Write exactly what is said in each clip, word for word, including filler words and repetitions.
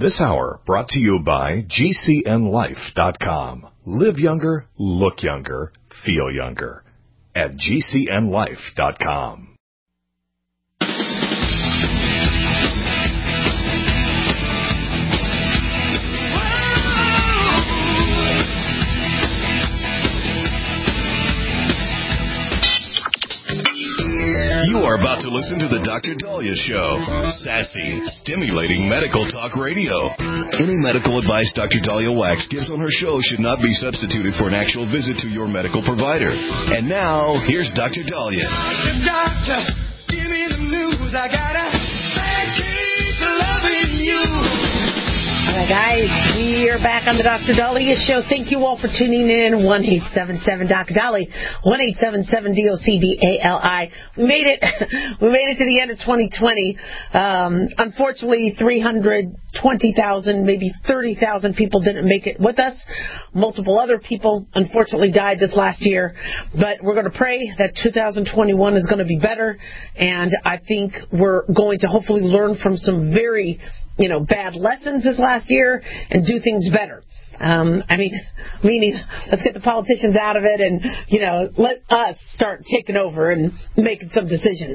This hour brought to you by G C N life dot com. Live younger, look younger, feel younger at G C N life dot com. You are about to listen to the Doctor Daliah Show. Sassy, stimulating medical talk radio. Any medical advice Doctor Daliah Wax gives on her show should not be substituted for an actual visit to your medical provider. And now, here's Doctor Daliah. Doctor, give me the news. I gotta keep loving you. All right, guys, we are back on the Doctor Daliah Show. Thank you all for tuning in. one eight seven seven Doctor Daliah, one eight seven seven D O C D A L I. We made it. We made it to the end of twenty twenty. Um, unfortunately, three hundred twenty thousand, maybe thirty thousand people didn't make it with us. Multiple other people, unfortunately, died this last year. But we're going to pray that two thousand twenty-one is going to be better. And I think we're going to hopefully learn from some very, you know, bad lessons this last year and do things better. Um, I mean, meaning, let's get the politicians out of it and, you know, let us start taking over and making some decisions.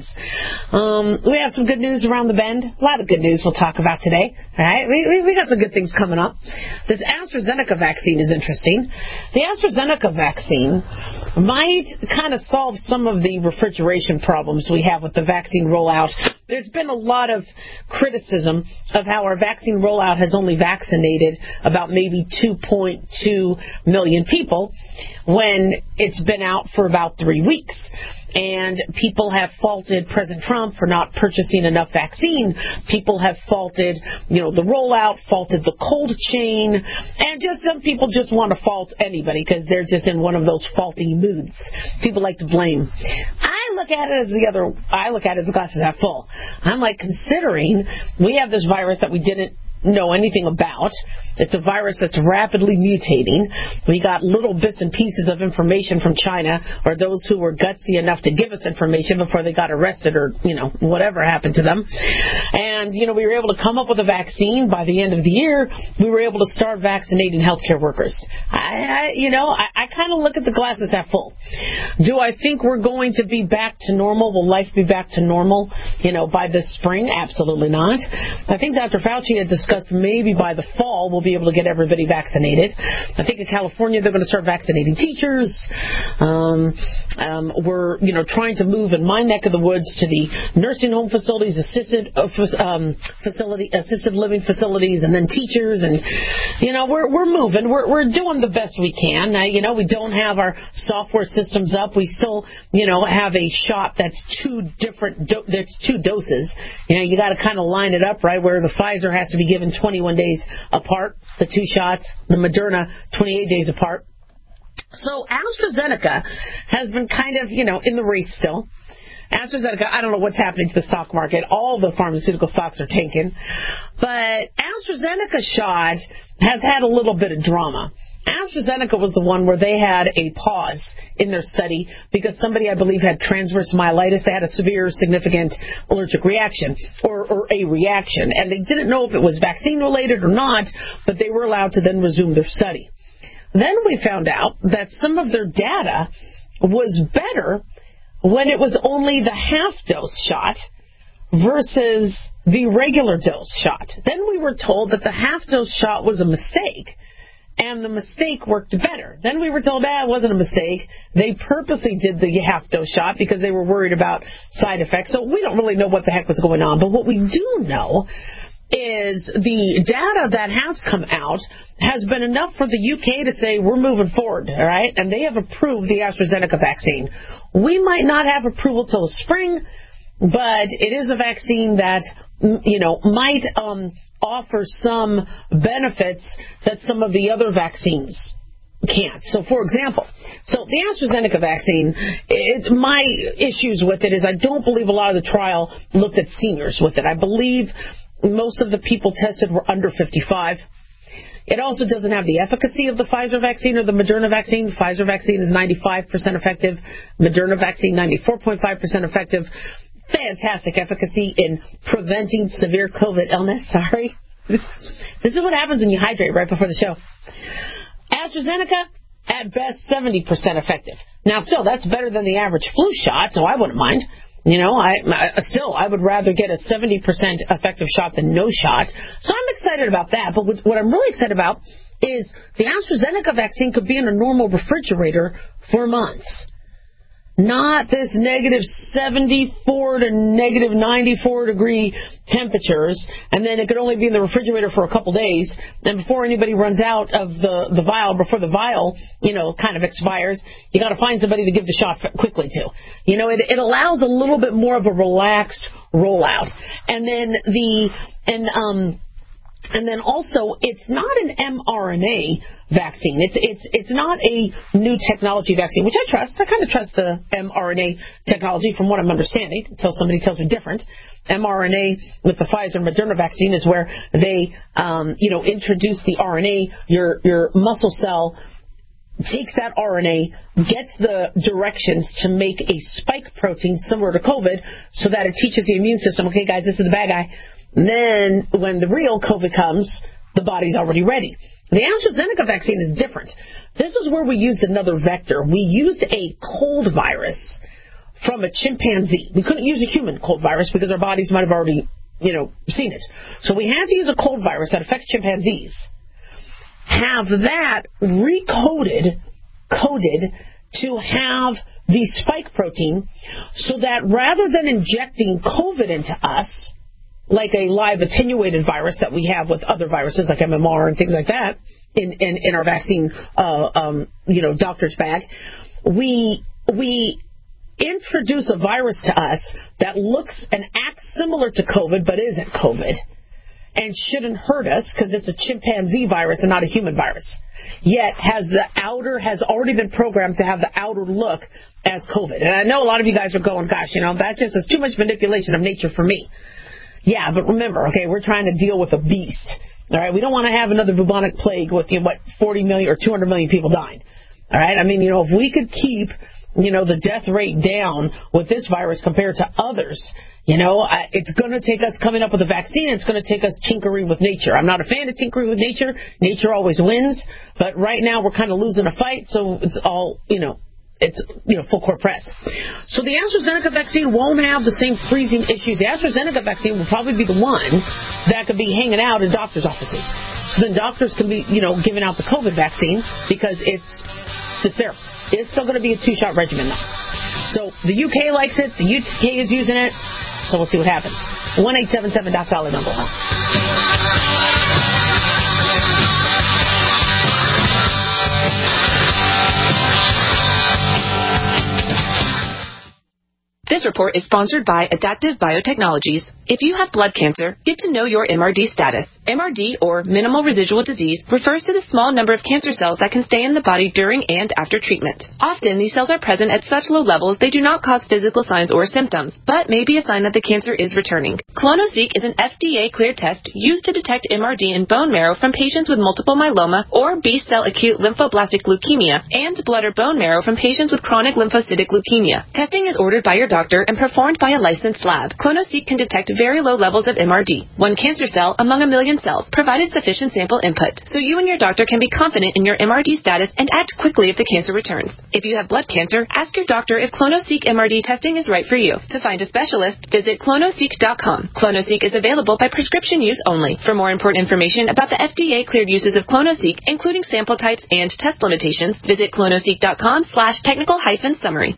Um, we have some good news around the bend. A lot of good news we'll talk about today. All right, we, we, we got some good things coming up. This AstraZeneca vaccine is interesting. The AstraZeneca vaccine might kind of solve some of the refrigeration problems we have with the vaccine rollout. There's been a lot of criticism of how our vaccine rollout has only vaccinated about maybe two point two million people when it's been out for about three weeks. And people have faulted President Trump for not purchasing enough vaccine. People have faulted, you know, the rollout, faulted the cold chain, and just some people just want to fault anybody because they're just in one of those faulty moods. People like to blame. I look at it as the other. I look at it as the glass is half full. I'm like, considering we have this virus that we didn't know anything about. It's a virus that's rapidly mutating. We got little bits and pieces of information from China, or those who were gutsy enough to give us information before they got arrested, or, you know, whatever happened to them. And, you know, we were able to come up with a vaccine. By the end of the year, we were able to start vaccinating healthcare workers. I, I you know, I, I kind of look at the glass as half full. Do I think we're going to be back to normal? Will life be back to normal, you know, by this spring? Absolutely not. I think Doctor Fauci had discussed maybe by the fall we'll be able to get everybody vaccinated. I think in California they're going to start vaccinating teachers. Um, um, we're, you know, trying to move in my neck of the woods to the nursing home facilities, assisted uh, um, facility, assisted living facilities, and then teachers. And you know, we're we're moving. We're we're doing the best we can. I, you know, we don't have our software systems up. We still, you know, have a shot that's two different. Do- that's two doses. You know, you got to kind of line it up right where the Pfizer has to be given twenty-one days apart, the two shots, the Moderna twenty-eight days apart. So AstraZeneca has been kind of, you know, in the race still. AstraZeneca, I don't know what's happening to the stock market. All the pharmaceutical stocks are tanking. But AstraZeneca shot has had a little bit of drama. AstraZeneca was the one where they had a pause in their study because somebody, I believe, had transverse myelitis. They had a severe, significant allergic reaction or, or a reaction. And they didn't know if it was vaccine-related or not, but they were allowed to then resume their study. Then we found out that some of their data was better when it was only the half-dose shot versus the regular dose shot. Then we were told that the half-dose shot was a mistake, and the mistake worked better. Then we were told, ah, it wasn't a mistake. They purposely did the half-dose shot because they were worried about side effects. So we don't really know what the heck was going on. But what we do know is the data that has come out has been enough for the U K to say we're moving forward, all right? And they have approved the AstraZeneca vaccine. We might not have approval till the spring, but it is a vaccine that, you know, might um, offer some benefits that some of the other vaccines can't. So, for example, so the AstraZeneca vaccine, it, my issues with it is I don't believe a lot of the trial looked at seniors with it. I believe most of the people tested were under fifty-five. It also doesn't have the efficacy of the Pfizer vaccine or the Moderna vaccine. The Pfizer vaccine is ninety-five percent effective. Moderna vaccine, ninety-four point five percent effective. Fantastic efficacy in preventing severe COVID illness. Sorry. This is what happens when you hydrate right before the show. AstraZeneca, at best, seventy percent effective. Now, still, that's better than the average flu shot, so I wouldn't mind. You know, I, I still, I would rather get a seventy percent effective shot than no shot. So I'm excited about that. But what I'm really excited about is the AstraZeneca vaccine could be in a normal refrigerator for months. Not this negative seventy-four to negative ninety-four degree temperatures, and then it could only be in the refrigerator for a couple days. And before anybody runs out of the, the vial, before the vial, you know, kind of expires, you got to find somebody to give the shot quickly to. You know, it, it allows a little bit more of a relaxed rollout. And then the, and, um, And then also, it's not an mRNA vaccine. It's it's it's not a new technology vaccine, which I trust. I kind of trust the mRNA technology from what I'm understanding, until somebody tells me different. mRNA with the Pfizer and Moderna vaccine is where they, um, you know, introduce the R N A. Your your muscle cell takes that R N A, gets the directions to make a spike protein similar to COVID, so that it teaches the immune system, okay, guys, this is the bad guy. And then when the real COVID comes, the body's already ready. The AstraZeneca vaccine is different. This is where we used another vector. We used a cold virus from a chimpanzee. We couldn't use a human cold virus because our bodies might have already, you know, seen it. So we had to use a cold virus that affects chimpanzees. Have that recoded, coded to have the spike protein, so that rather than injecting COVID into us, like a live attenuated virus that we have with other viruses like M M R and things like that in, in, in our vaccine, uh, um, you know, doctor's bag, we, we introduce a virus to us that looks and acts similar to COVID but isn't COVID and shouldn't hurt us because it's a chimpanzee virus and not a human virus. Yet has the outer, has already been programmed to have the outer look as COVID. And I know a lot of you guys are going, gosh, you know, that just is too much manipulation of nature for me. Yeah, but remember, okay, we're trying to deal with a beast. All right, we don't want to have another bubonic plague with, you know, what, forty million or two hundred million people dying. All right, I mean, you know, if we could keep, you know, the death rate down with this virus compared to others, you know, I, it's going to take us coming up with a vaccine. It's going to take us tinkering with nature. I'm not a fan of tinkering with nature. Nature always wins. But right now we're kind of losing a fight, so it's all, you know, it's, you know, full court press. So the AstraZeneca vaccine won't have the same freezing issues. The AstraZeneca vaccine will probably be the one that could be hanging out in doctors' offices. So then doctors can be, you know, giving out the COVID vaccine because it's, it's there. It's still going to be a two-shot regimen, though. So the U K likes it. The U K is using it. So we'll see what happens. one eight seven seven Doc Dollar number one. This report is sponsored by Adaptive Biotechnologies. If you have blood cancer, get to know your M R D status. M R D, or minimal residual disease, refers to the small number of cancer cells that can stay in the body during and after treatment. Often, these cells are present at such low levels they do not cause physical signs or symptoms, but may be a sign that the cancer is returning. clonoSEQ is an F D A-cleared test used to detect M R D in bone marrow from patients with multiple myeloma or B-cell acute lymphoblastic leukemia, and blood or bone marrow from patients with chronic lymphocytic leukemia. Testing is ordered by your doctor and performed by a licensed lab. clonoSEQ can detect very low levels of M R D, one cancer cell among a million cells, provided sufficient sample input. So you and your doctor can be confident in your M R D status and act quickly if the cancer returns. If you have blood cancer, ask your doctor if clonoSEQ M R D testing is right for you. To find a specialist, visit clonoseq dot com. clonoSEQ is available by prescription use only. For more important information about the F D A-cleared uses of clonoSEQ, including sample types and test limitations, visit clonoseq dot com slash technical hyphen summary.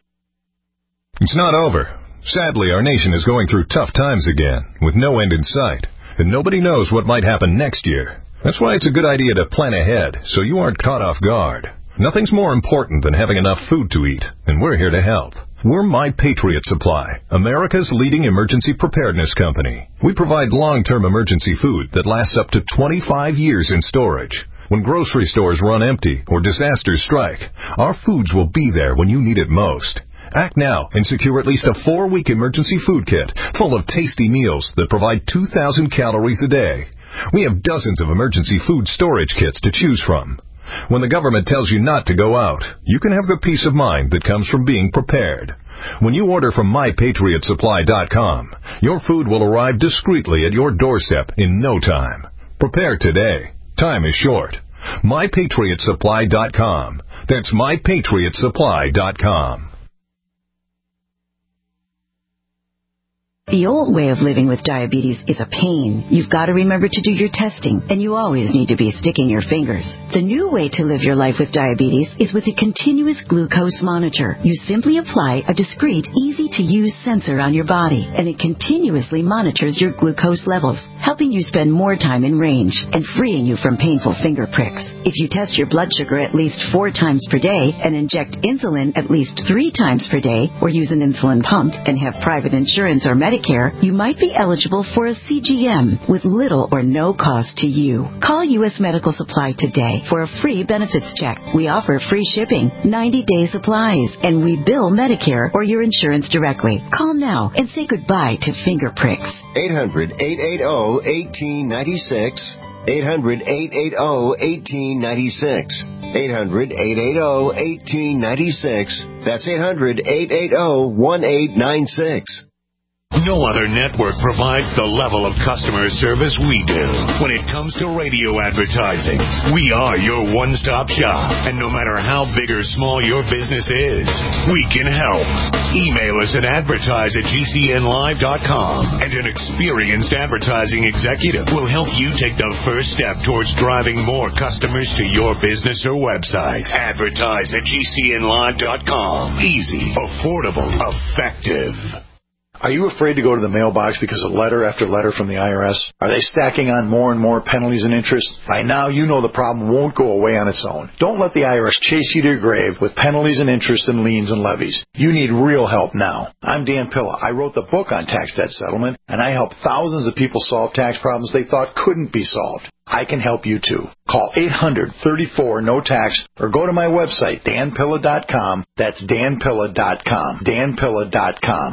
It's not over. Sadly, our nation is going through tough times again, with no end in sight, and nobody knows what might happen next year. That's why it's a good idea to plan ahead, so you aren't caught off guard. Nothing's more important than having enough food to eat, and we're here to help. We're My Patriot Supply, America's leading emergency preparedness company. We provide long-term emergency food that lasts up to twenty-five years in storage. When grocery stores run empty or disasters strike, our foods will be there when you need it most. Act now and secure at least a four-week emergency food kit full of tasty meals that provide two thousand calories a day. We have dozens of emergency food storage kits to choose from. When the government tells you not to go out, you can have the peace of mind that comes from being prepared. When you order from my patriot supply dot com, your food will arrive discreetly at your doorstep in no time. Prepare today. Time is short. my patriot supply dot com. That's my patriot supply dot com. The old way of living with diabetes is a pain. You've got to remember to do your testing, and you always need to be sticking your fingers. The new way to live your life with diabetes is with a continuous glucose monitor. You simply apply a discreet, easy-to-use sensor on your body, and it continuously monitors your glucose levels, helping you spend more time in range and freeing you from painful finger pricks. If you test your blood sugar at least four times per day and inject insulin at least three times per day, or use an insulin pump and have private insurance or Medicare, you might be eligible for a C G M with little or no cost to you. Call U S Medical Supply today for a free benefits check. We offer free shipping, ninety-day supplies, and we bill Medicare or your insurance directly. Call now and say goodbye to finger pricks. eight hundred, eight eight zero, one eight nine six. eight hundred, eight eight zero, one eight nine six. eight hundred, eight eight zero, one eight nine six. That's eight hundred, eight eight zero, one eight nine six. No other network provides the level of customer service we do. When it comes to radio advertising, we are your one-stop shop. And no matter how big or small your business is, we can help. Email us at advertise at G C N live dot com, and an experienced advertising executive will help you take the first step towards driving more customers to your business or website. Advertise at G C N live dot com. Easy, affordable, effective. Are you afraid to go to the mailbox because of letter after letter from the I R S? Are they stacking on more and more penalties and interest? By now, you know the problem won't go away on its own. Don't let the I R S chase you to your grave with penalties and interest and liens and levies. You need real help now. I'm Dan Pilla. I wrote the book on tax debt settlement, and I help thousands of people solve tax problems they thought couldn't be solved. I can help you too. Call eight hundred, thirty-four, no tax or go to my website, dan pilla dot com. That's dan pilla dot com. dan pilla dot com.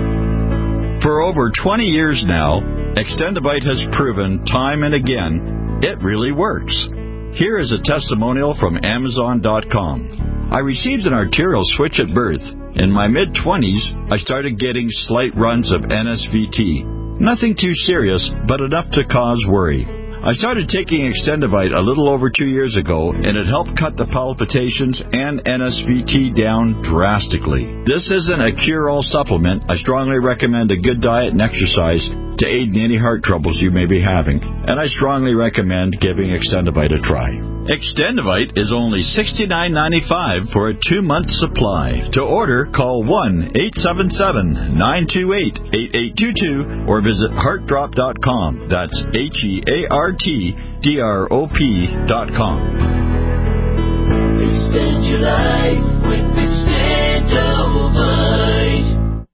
For over twenty years now, Extendivite has proven time and again it really works. Here is a testimonial from Amazon dot com. I received an arterial switch at birth. In my mid-twenties, I started getting slight runs of N S V T. Nothing too serious, but enough to cause worry. I started taking Extendivite a little over two years ago, and it helped cut the palpitations and N S V T down drastically. This isn't a cure-all supplement. I strongly recommend a good diet and exercise to aid in any heart troubles you may be having, and I strongly recommend giving Extendivite a try. Extendivite is only sixty-nine ninety-five for a two-month supply. To order, call one eight seven seven, nine two eight, eight eight two two or visit heart drop dot com. That's H E A R T D R O P dot com. Extend your life with Extendivite.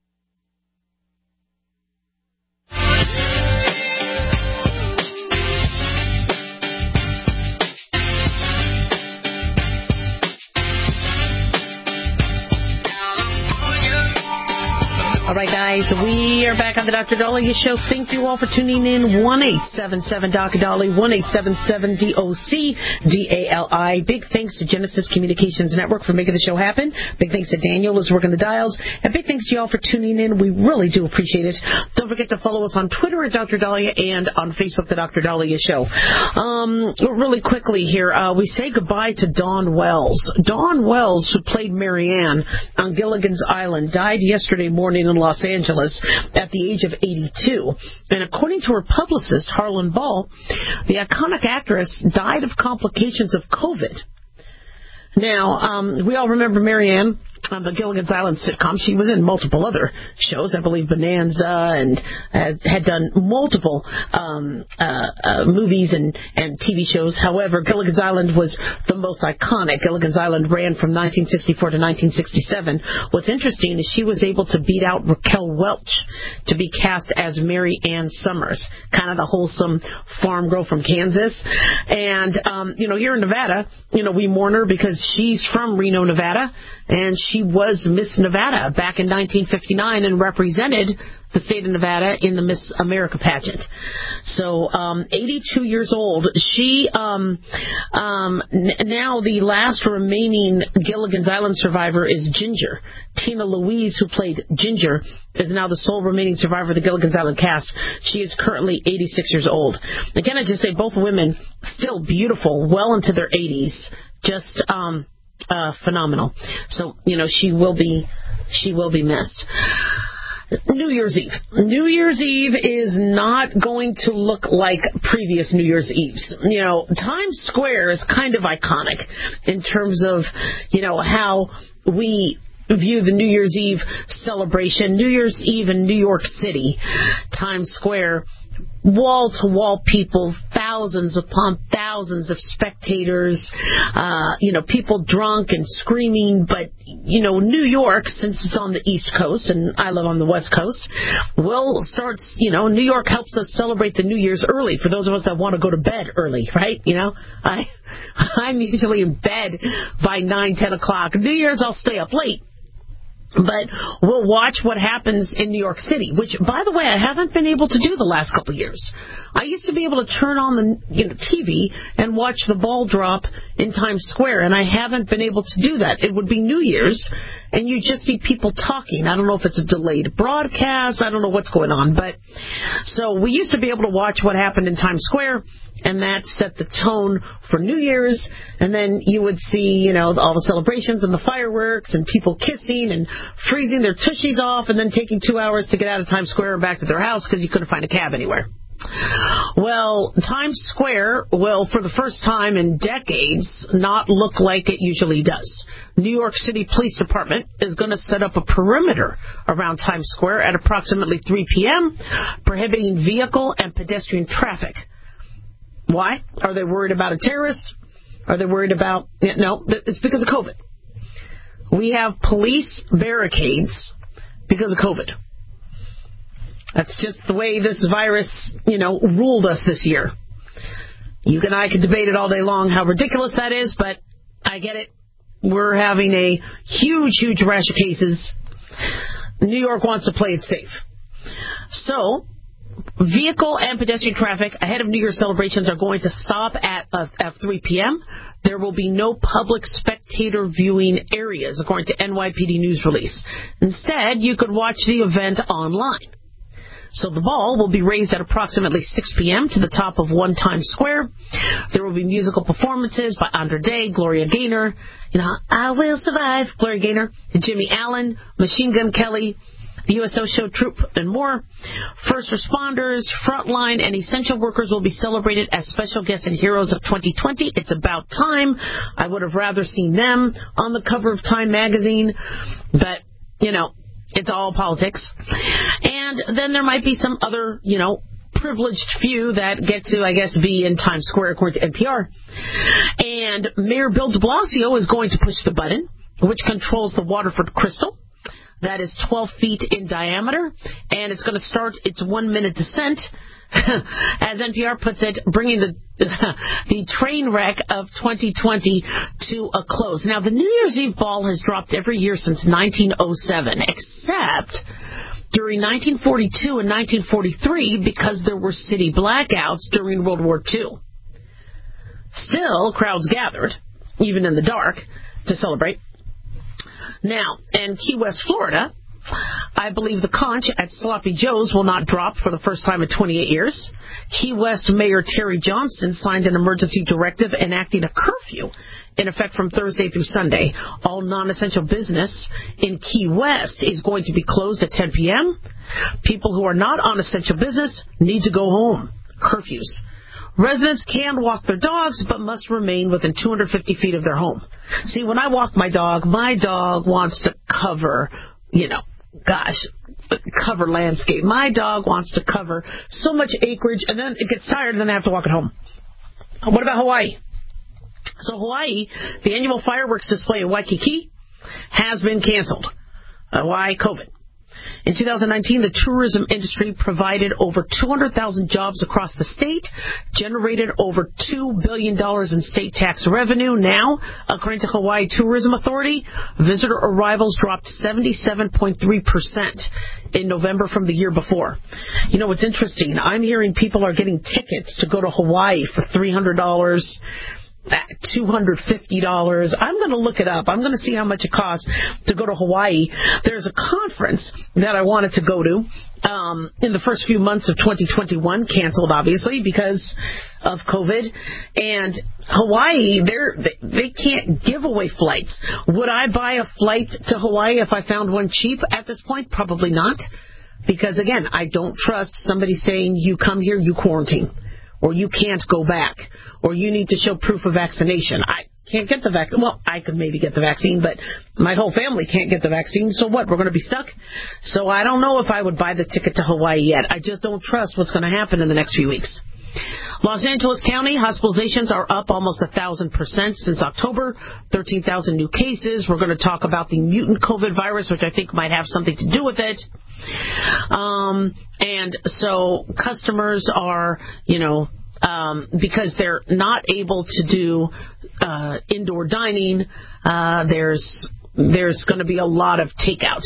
All right, guys, we are back on the Doctor Dahlia Show. Thank you all for tuning in. one eight seven seven D O C Dali, one eight seven seven D O C D A L I. Big thanks to Genesis Communications Network for making the show happen. Big thanks to Daniel who's working the dials. And big thanks to you all for tuning in. We really do appreciate it. Don't forget to follow us on Twitter at Doctor Dahlia and on Facebook, the Doctor Dahlia Show. Um, really quickly here, uh, we say goodbye to Dawn Wells. Dawn Wells, who played Marianne on Gilligan's Island, died yesterday morning in Los Angeles at the age of eighty-two. And according to her publicist, Harlan Ball, the iconic actress died of complications of COVID. Now, um, we all remember Marianne on the Gilligan's Island sitcom. She was in multiple other shows, I believe Bonanza, and uh, had done multiple um, uh, uh, movies and, and T V shows. However, Gilligan's Island was the most iconic. Gilligan's Island ran from nineteen sixty-four to nineteen sixty-seven. What's interesting is she was able to beat out Raquel Welch to be cast as Mary Ann Summers, kind of the wholesome farm girl from Kansas. And, um, you know, here in Nevada, you know, we mourn her because she's from Reno, Nevada, and she was Miss Nevada back in nineteen fifty-nine and represented the state of Nevada in the Miss America pageant. So, um, eighty-two years old. She, um, um, n- now the last remaining Gilligan's Island survivor is Ginger. Tina Louise, who played Ginger, is now the sole remaining survivor of the Gilligan's Island cast. She is currently eighty-six years old. Again, I just say both women still beautiful, well into their eighties. Just, um, uh, phenomenal. So, you know, she will be, she will be missed. New Year's Eve. New Year's Eve is not going to look like previous New Year's Eves. You know, Times Square is kind of iconic in terms of, you know, how we view the New Year's Eve celebration. New Year's Eve in New York City, Times Square, wall-to-wall people, thousands upon thousands of spectators, uh, you know, people drunk and screaming. But, you know, New York, since it's on the East Coast and I live on the West Coast, will start, you know, New York helps us celebrate the New Year's early for those of us that want to go to bed early, right? You know, I, I'm usually in bed by nine, ten o'clock. New Year's, I'll stay up late. But we'll watch what happens in New York City, which, by the way, I haven't been able to do the last couple of years. I used to be able to turn on the you know, T V and watch the ball drop in Times Square, and I haven't been able to do that. It would be New Year's, and you just see people talking. I don't know if it's a delayed broadcast. I don't know what's going on. But so we used to be able to watch what happened in Times Square, and that set the tone for New Year's. And then you would see, you know, all the celebrations and the fireworks and people kissing and freezing their tushies off and then taking two hours to get out of Times Square and back to their house because you couldn't find a cab anywhere. Well, Times Square will, for the first time in decades, not look like it usually does. New York City Police Department is going to set up a perimeter around Times Square at approximately three p.m., prohibiting vehicle and pedestrian traffic. Why? Are they worried about a terrorist? Are they worried about... No, it's because of COVID. We have police barricades because of COVID. That's just the way this virus, you know, ruled us this year. You and I could debate it all day long how ridiculous that is, but I get it. We're having a huge, huge rash of cases. New York wants to play it safe. So, vehicle and pedestrian traffic ahead of New Year's celebrations are going to stop at, uh, at three p.m. There will be no public spectator viewing areas, according to N Y P D news release. Instead, you could watch the event online. So the ball will be raised at approximately six p.m. to the top of One Times Square. There will be musical performances by Andra Day, Gloria Gaynor, you know, I Will Survive, Gloria Gaynor, Jimmy Allen, Machine Gun Kelly, the U S O Show Troupe, and more. First responders, frontline, and essential workers will be celebrated as special guests and heroes of twenty twenty. It's about time. I would have rather seen them on the cover of Time magazine, but, you know, it's all politics. And then there might be some other, you know, privileged few that get to, I guess, be in Times Square, according to N P R. And Mayor Bill de Blasio is going to push the button, which controls the Waterford Crystal. That is twelve feet in diameter, and it's going to start its one-minute descent, as N P R puts it, bringing the the train wreck of twenty twenty to a close. Now, the New Year's Eve ball has dropped every year since nineteen oh seven, except during nineteen forty-two and nineteen forty-three because there were city blackouts during World War Two. Still, crowds gathered, even in the dark, to celebrate. Now, in Key West, Florida, I believe the conch at Sloppy Joe's will not drop for the first time in twenty-eight years. Key West Mayor Terry Johnson signed an emergency directive enacting a curfew in effect from Thursday through Sunday. All non-essential business in Key West is going to be closed at ten p.m. People who are not on essential business need to go home. Curfews. Residents can walk their dogs, but must remain within two hundred fifty feet of their home. See, when I walk my dog, my dog wants to cover, you know, gosh, cover landscape. My dog wants to cover so much acreage, and then it gets tired, and then I have to walk it home. What about Hawaii? So Hawaii, the annual fireworks display in Waikiki has been canceled. Uh, why? COVID. In two thousand nineteen, the tourism industry provided over two hundred thousand jobs across the state, generated over two billion dollars in state tax revenue. Now, according to Hawaii Tourism Authority, visitor arrivals dropped seventy-seven point three percent in November from the year before. You know, what's interesting, I'm hearing people are getting tickets to go to Hawaii for three hundred dollars, two hundred fifty dollars. I'm going to look it up. I'm going to see how much it costs to go to Hawaii. There's a conference that I wanted to go to um, in the first few months of twenty twenty-one, canceled obviously because of COVID. And Hawaii, they're, they they can't give away flights. Would I buy a flight to Hawaii if I found one cheap at this point? Probably not. Because, again, I don't trust somebody saying, you come here, you quarantine. Or you can't go back, or you need to show proof of vaccination. I can't get the vaccine. Well, I could maybe get the vaccine, but my whole family can't get the vaccine. So what? We're going to be stuck? So I don't know if I would buy the ticket to Hawaii yet. I just don't trust what's going to happen in the next few weeks. Los Angeles County hospitalizations are up almost one thousand percent since October, thirteen thousand new cases. We're going to talk about the mutant COVID virus, which I think might have something to do with it. Um, and so customers are, you know, um, because they're not able to do uh, indoor dining, uh, there's there's going to be a lot of takeout.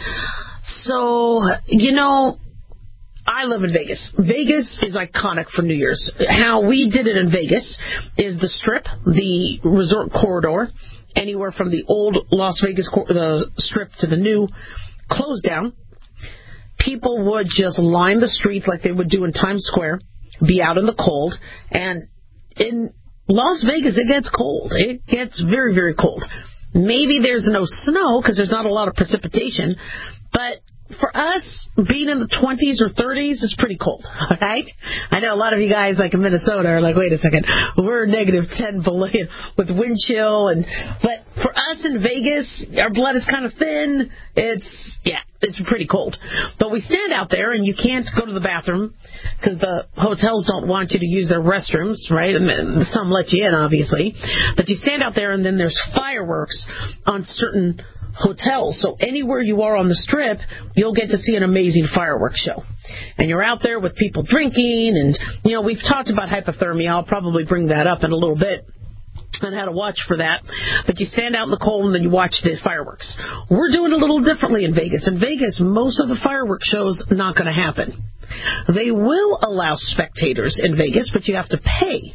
So, you know, I live in Vegas. Vegas is iconic for New Year's. How we did it in Vegas is the Strip, the resort corridor, anywhere from the old Las Vegas the Strip to the new, closed down. People would just line the street like they would do in Times Square, be out in the cold, and in Las Vegas it gets cold. It gets very, very cold. Maybe there's no snow because there's not a lot of precipitation, but for us, being in the twenties or thirties is pretty cold, all right? I know a lot of you guys, like in Minnesota, are like, wait a second, we're negative ten below with wind chill. And but for us in Vegas, our blood is kind of thin. It's, yeah, it's pretty cold. But we stand out there, and you can't go to the bathroom because the hotels don't want you to use their restrooms, right? And some let you in, obviously. But you stand out there, and then there's fireworks on certain hotels. So anywhere you are on the Strip, you'll get to see an amazing fireworks show. And you're out there with people drinking, and, you know, we've talked about hypothermia. I'll probably bring that up in a little bit and how to watch for that. But you stand out in the cold and then you watch the fireworks. We're doing a little differently in Vegas. In Vegas, most of the fireworks shows not going to happen. They will allow spectators in Vegas, but you have to pay.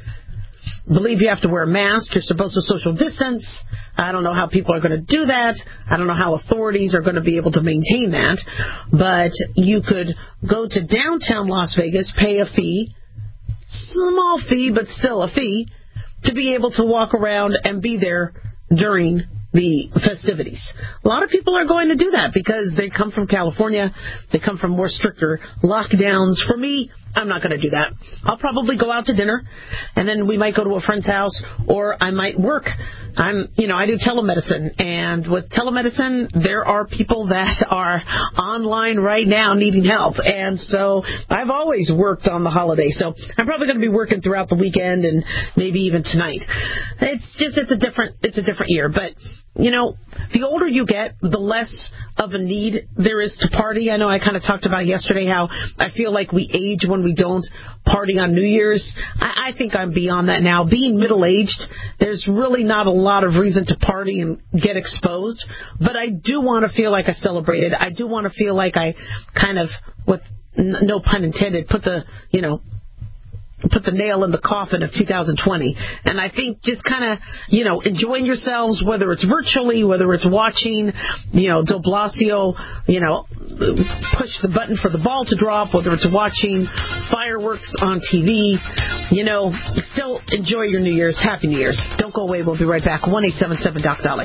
I believe you have to wear a mask. You're supposed to social distance. I don't know how people are going to do that. I don't know how authorities are going to be able to maintain that. But you could go to downtown Las Vegas, pay a fee, small fee, but still a fee, to be able to walk around and be there during the festivities. A lot of people are going to do that because they come from California. They come from more stricter lockdowns. For me, I'm not going to do that. I'll probably go out to dinner, and then we might go to a friend's house, or I might work. I'm, you know, I do telemedicine, and with telemedicine, there are people that are online right now needing help, and so I've always worked on the holiday, so I'm probably going to be working throughout the weekend and maybe even tonight. It's just, it's a different, it's a different year, but you know, the older you get, the less of a need there is to party. I know I kind of talked about yesterday how I feel like we age when we don't party on New Year's. I, I think I'm beyond that now. Being middle-aged, there's really not a lot of reason to party and get exposed. But I do want to feel like I celebrated. I do want to feel like I kind of, with n- no pun intended, put the, you know, put the nail in the coffin of two thousand twenty. And I think just kind of, you know, enjoying yourselves, whether it's virtually, whether it's watching, you know, De Blasio, you know, push the button for the ball to drop, whether it's watching fireworks on T V, you know, still enjoy your New Year's. Happy New Year's. Don't go away. We'll be right back. one eight seven seven Doc Dolly.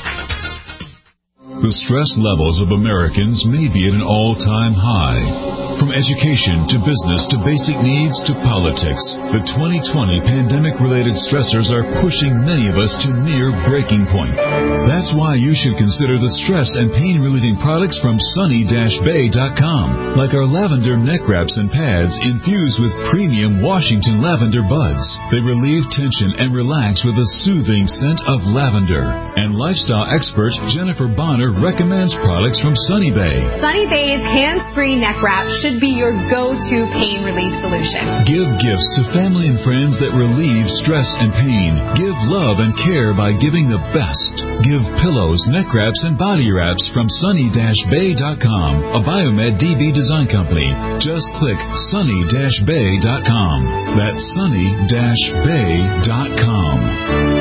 The stress levels of Americans may be at an all-time high. From education to business to basic needs to politics, the twenty twenty pandemic-related stressors are pushing many of us to near breaking point. That's why you should consider the stress and pain-relieving products from sunny dash bay dot com, like our lavender neck wraps and pads infused with premium Washington lavender buds. They relieve tension and relax with a soothing scent of lavender. And lifestyle expert Jennifer Bonner recommends products from Sunny Bay. Sunny Bay's hands-free neck wrap should be your go-to pain relief solution. Give gifts to family and friends that relieve stress and pain. Give love and care by giving the best. Give pillows, neck wraps, and body wraps from sunny dash bay dot com, a Biomed D B design company. Just click sunny dash bay dot com. That's sunny dash bay dot com.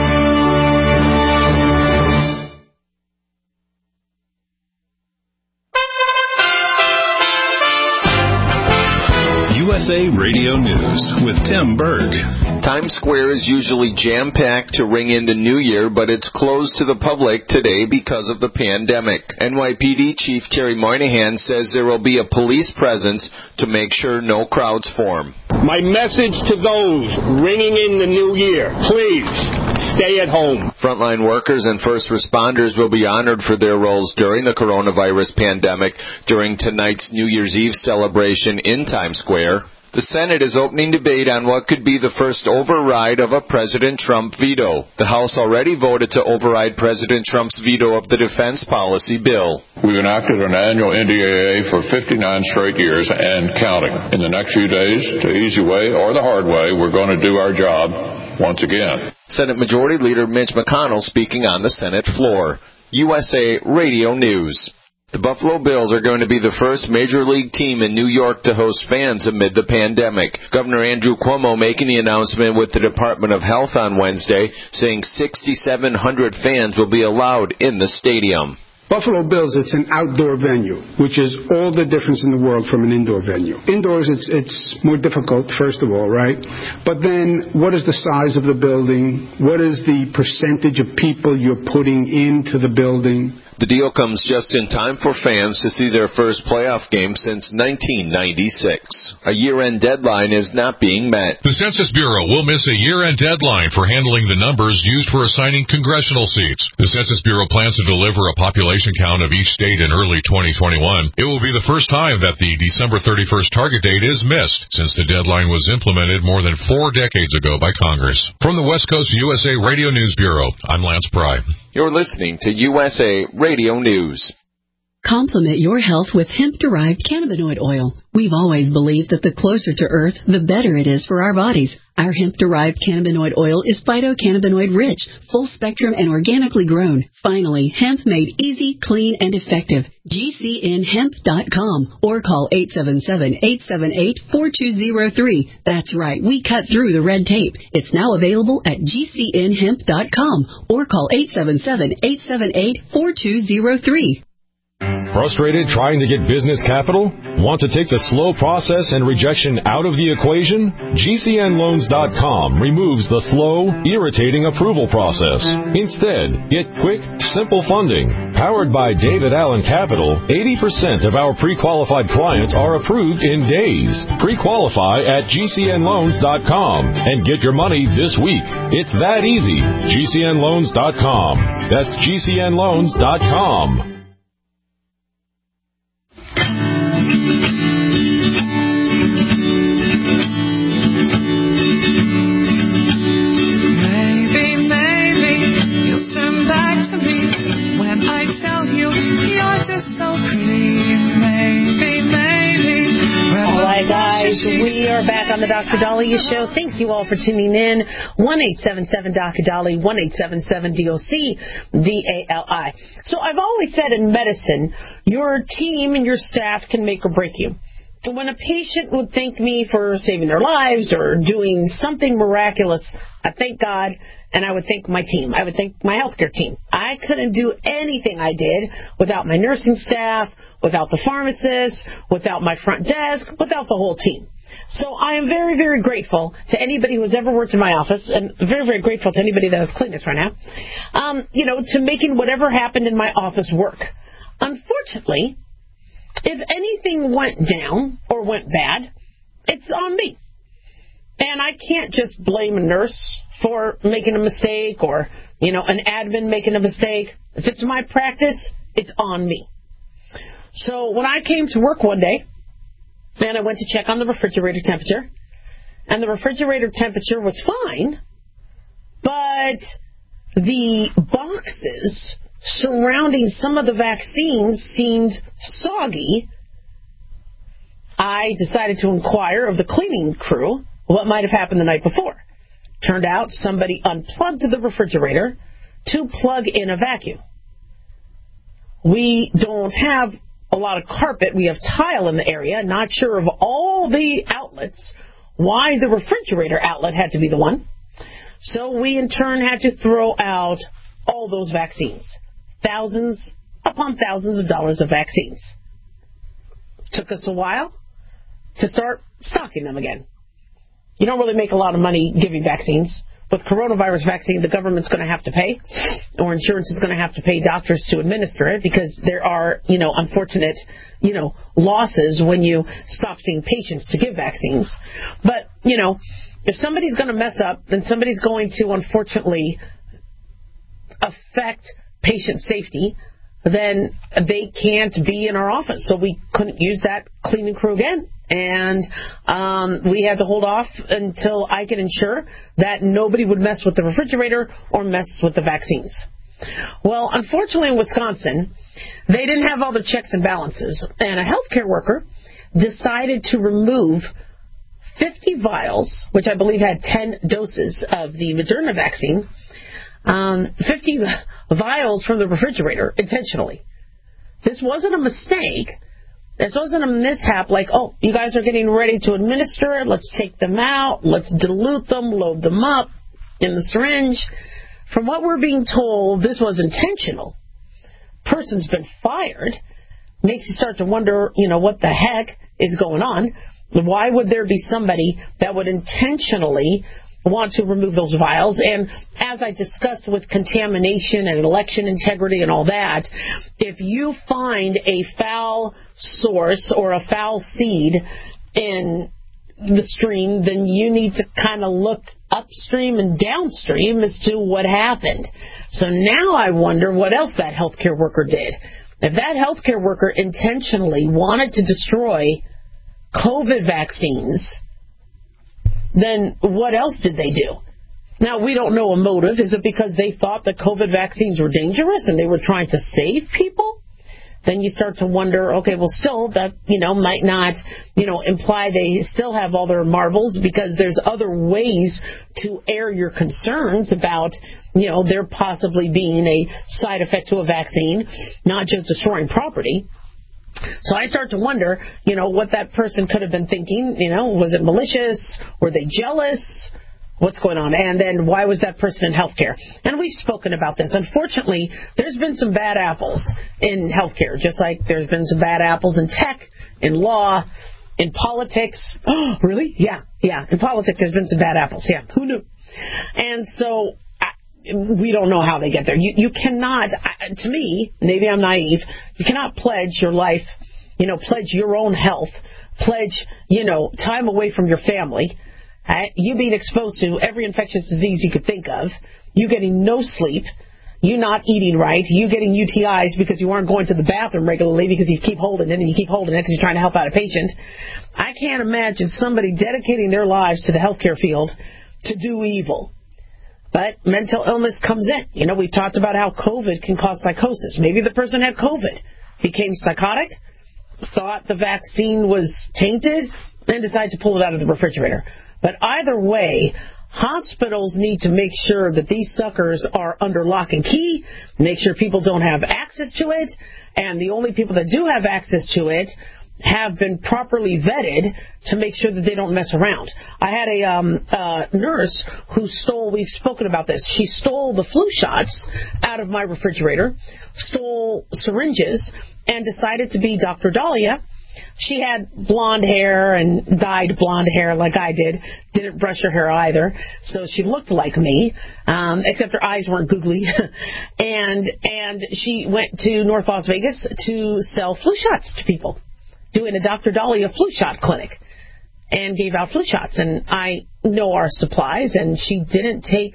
U S A Radio News with Tim Berg. Times Square is usually jam-packed to ring in the new year, but it's closed to the public today because of the pandemic. N Y P D Chief Terry Moynihan says there will be a police presence to make sure no crowds form. My message to those ringing in the new year, please stay at home. Frontline workers and first responders will be honored for their roles during the coronavirus pandemic during tonight's New Year's Eve celebration in Times Square. The Senate is opening debate on what could be the first override of a President Trump veto. The House already voted to override President Trump's veto of the defense policy bill. We've enacted an annual N D A A for fifty-nine straight years and counting. In the next few days, the easy way or the hard way, we're going to do our job once again. Senate Majority Leader Mitch McConnell speaking on the Senate floor. U S A Radio News. The Buffalo Bills are going to be the first major league team in New York to host fans amid the pandemic. Governor Andrew Cuomo making the announcement with the Department of Health on Wednesday, saying six thousand seven hundred fans will be allowed in the stadium. Buffalo Bills, it's an outdoor venue, which is all the difference in the world from an indoor venue. Indoors, it's it's more difficult, first of all, right? But then, what is the size of the building? What is the percentage of people you're putting into the building? The deal comes just in time for fans to see their first playoff game since nineteen ninety-six. A year-end deadline is not being met. The Census Bureau will miss a year-end deadline for handling the numbers used for assigning congressional seats. The Census Bureau plans to deliver a population count of each state in early twenty twenty-one. It will be the first time that the December thirty-first target date is missed since the deadline was implemented more than four decades ago by Congress. From the West Coast U S A Radio News Bureau, I'm Lance Pry. You're listening to U S A Radio News. Complement your health with hemp-derived cannabinoid oil. We've always believed that the closer to Earth, the better it is for our bodies. Our hemp-derived cannabinoid oil is phytocannabinoid rich, full-spectrum, and organically grown. Finally, hemp made easy, clean, and effective. G C N hemp dot com or call eight seven seven, eight seven eight, four two zero three. That's right, we cut through the red tape. It's now available at G C N hemp dot com or call eight seven seven, eight seven eight, four two zero three. Frustrated trying to get business capital? Want to take the slow process and rejection out of the equation? G C N loans dot com removes the slow, irritating approval process. Instead, get quick, simple funding. Powered by David Allen Capital, eighty percent of our pre-qualified clients are approved in days. Pre-qualify at G C N loans dot com and get your money this week. It's that easy. G C N loans dot com. That's G C N loans dot com. We are back on the Doctor Dahlia Show. Thank you all for tuning in. one eight seven seven D O C D A L I, one eight seven seven D O C D A L I. So I've always said in medicine, your team and your staff can make or break you. When a patient would thank me for saving their lives or doing something miraculous, I thank God, and I would thank my team. I would thank my healthcare team. I couldn't do anything I did without my nursing staff, without the pharmacist, without my front desk, without the whole team. So I am very, very grateful to anybody who has ever worked in my office, and very, very grateful to anybody that has clinics right now, um, you know, to making whatever happened in my office work. Unfortunately, if anything went down or went bad, it's on me. And I can't just blame a nurse for making a mistake or, you know, an admin making a mistake. If it's my practice, it's on me. So when I came to work one day, and I went to check on the refrigerator temperature, and the refrigerator temperature was fine, but the boxes surrounding some of the vaccines seemed soggy, I decided to inquire of the cleaning crew what might have happened the night before. Turned out somebody unplugged the refrigerator to plug in a vacuum. We don't have a lot of carpet. We have tile in the area. Not sure of all the outlets why the refrigerator outlet had to be the one. So we in turn had to throw out all those vaccines. Thousands upon thousands of dollars of vaccines. Took us a while to start stocking them again. You don't really make a lot of money giving vaccines. With coronavirus vaccine, the government's going to have to pay, or insurance is going to have to pay doctors to administer it, because there are, you know, unfortunate, you know, losses when you stop seeing patients to give vaccines. But, you know, if somebody's going to mess up, then somebody's going to, unfortunately, affect patient safety, then they can't be in our office. So we couldn't use that cleaning crew again. And um, we had to hold off until I could ensure that nobody would mess with the refrigerator or mess with the vaccines. Well, unfortunately in Wisconsin, they didn't have all the checks and balances. And a healthcare worker decided to remove fifty vials, which I believe had ten doses of the Moderna vaccine, um, fifty vials from the refrigerator intentionally. This wasn't a mistake. This wasn't a mishap like, oh, you guys are getting ready to administer it. Let's take them out. Let's dilute them, load them up in the syringe. From what we're being told, this was intentional. Person's been fired. Makes you start to wonder, you know, what the heck is going on. Why would there be somebody that would intentionally want to remove those vials? And as I discussed with contamination and election integrity and all that, if you find a foul source or a foul seed in the stream, then you need to kind of look upstream and downstream as to what happened. So now I wonder what else that healthcare worker did. If that healthcare worker intentionally wanted to destroy COVID vaccines, then what else did they do? Now, we don't know a motive. Is it because they thought that COVID vaccines were dangerous and they were trying to save people? Then you start to wonder, okay, well, still, that, you know, might not, you know, imply they still have all their marbles, because there's other ways to air your concerns about, you know, there possibly being a side effect to a vaccine, not just destroying property. So I start to wonder, you know, what that person could have been thinking. You know, was it malicious? Were they jealous? What's going on? And then why was that person in healthcare? And we've spoken about this. Unfortunately, there's been some bad apples in healthcare, just like there's been some bad apples in tech, in law, in politics. Oh, really? Yeah, yeah. In politics, there's been some bad apples. Yeah, who knew? And so we don't know how they get there. You, you cannot, to me, maybe I'm naive, you cannot pledge your life, you know, pledge your own health, pledge, you know, time away from your family, uh, you being exposed to every infectious disease you could think of, you getting no sleep, you not eating right, you getting U T Is because you aren't going to the bathroom regularly because you keep holding it and you keep holding it because you're trying to help out a patient. I can't imagine somebody dedicating their lives to the healthcare field to do evil. But mental illness comes in. You know, we've talked about how COVID can cause psychosis. Maybe the person had COVID, became psychotic, thought the vaccine was tainted, and decided to pull it out of the refrigerator. But either way, hospitals need to make sure that these suckers are under lock and key, make sure people don't have access to it, and the only people that do have access to it have been properly vetted to make sure that they don't mess around. I had a um, uh, nurse who stole, we've spoken about this, she stole the flu shots out of my refrigerator, stole syringes, and decided to be Doctor Dahlia. She had blonde hair and dyed blonde hair like I did. Didn't brush her hair either. So she looked like me, um, except her eyes weren't googly. and and she went to North Las Vegas to sell flu shots to people. doing a Doctor Dahlia flu shot clinic and gave out flu shots. And I know our supplies, and she didn't take,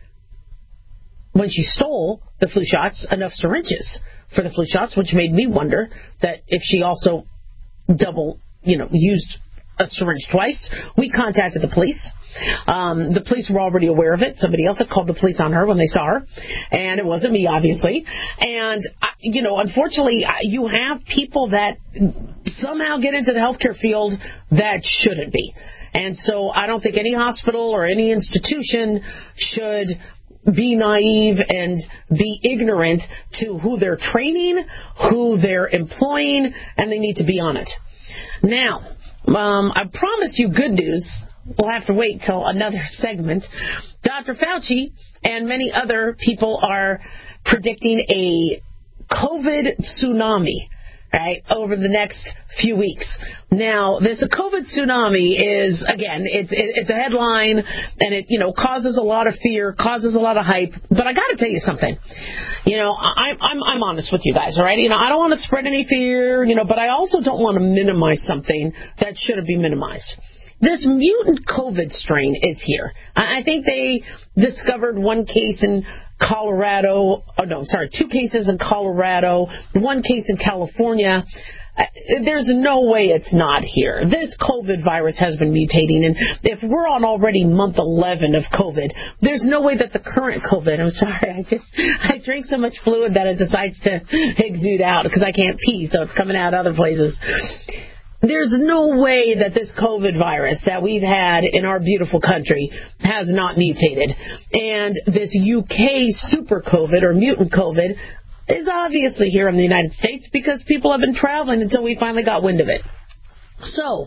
when she stole the flu shots, enough syringes for the flu shots, which made me wonder that if she also double, you know, used a syringe twice. We contacted the police. Um, the police were already aware of it. Somebody else had called the police on her when they saw her, and it wasn't me, obviously. And, you know, unfortunately, you have people that somehow get into the healthcare field that shouldn't be. And so I don't think any hospital or any institution should be naive and be ignorant to who they're training, who they're employing, and they need to be on it. Now, um, I promised you good news. We'll have to wait till another segment. Doctor Fauci and many other people are predicting a COVID tsunami, right, over the next few weeks. Now, this COVID tsunami is, again, it's it, it's a headline, and it, you know, causes a lot of fear, causes a lot of hype. But I got to tell you something. You know, I, I'm I'm honest with you guys, all right? You know, I don't want to spread any fear, you know, but I also don't want to minimize something that shouldn't be minimized. This mutant COVID strain is here. I think they discovered one case in Colorado. Oh, no, sorry, two cases in Colorado, one case in California. There's no way it's not here. This COVID virus has been mutating, and if we're on already month eleven of COVID, there's no way that the current COVID, I'm sorry, I just, I drink so much fluid that it decides to exude out because I can't pee, so it's coming out other places. There's no way that this COVID virus that we've had in our beautiful country has not mutated. And this U K super COVID or mutant COVID is obviously here in the United States because people have been traveling until we finally got wind of it. So,